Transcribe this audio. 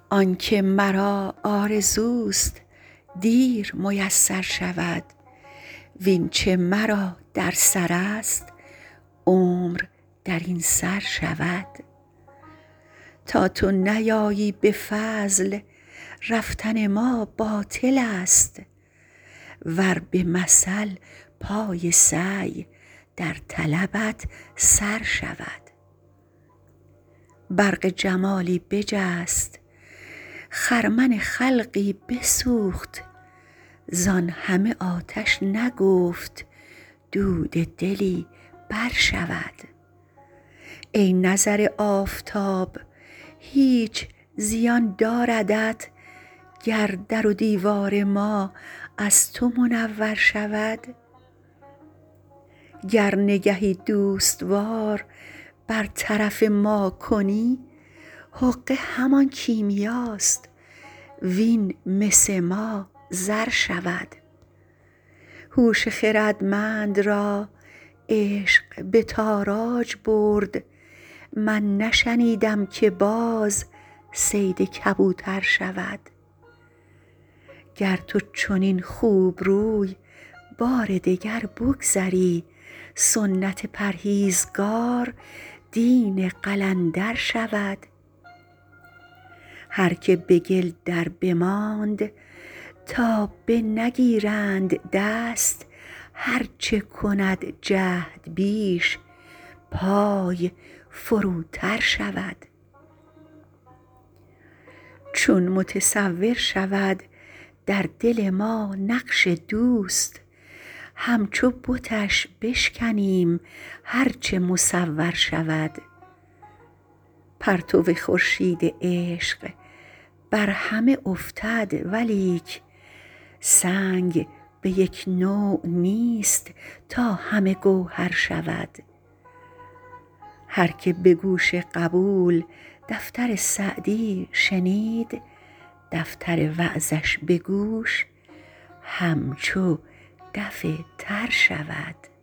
آنکه مرا آرزوست دیر میسر شود وین چه مرا در سر است عمر در این سر شود تا تو نیایی به فضل رفتن ما باطل است ور به مثل پای سعی در طلبت سر شود برق جمالی بجست خرمن خلقی بسوخت زان همه آتش نگفت دود دلی بر شود ای نظر آفتاب هیچ زیان داردت گر در و دیوار ما از تو منور شود گر نگهی دوست وار بر طرف ما کنی حقه همان کیمیاست وین مس ما زر شود هوش خردمند را عشق به تاراج برد من نشنیدم که باز صید کبوتر شود گر تو چنین خوبروی بار دگر بگذری سنت پرهیزگار دین قلندر شود هر که به گل در بماند تا بنگیرند دست هر چه کند جهد بیش پای فروتر شود چون متصور شود در دل ما نقش دوست همچو بتش بشکنیم هر چه مصور شود پرتو خورشید عشق بر همه افتد ولیک سنگ به یک نوع نیست تا همه گوهر شود هر که به گوش قبول دفتر سعدی شنید دفتر وعظش به گوش همچو دف تر شود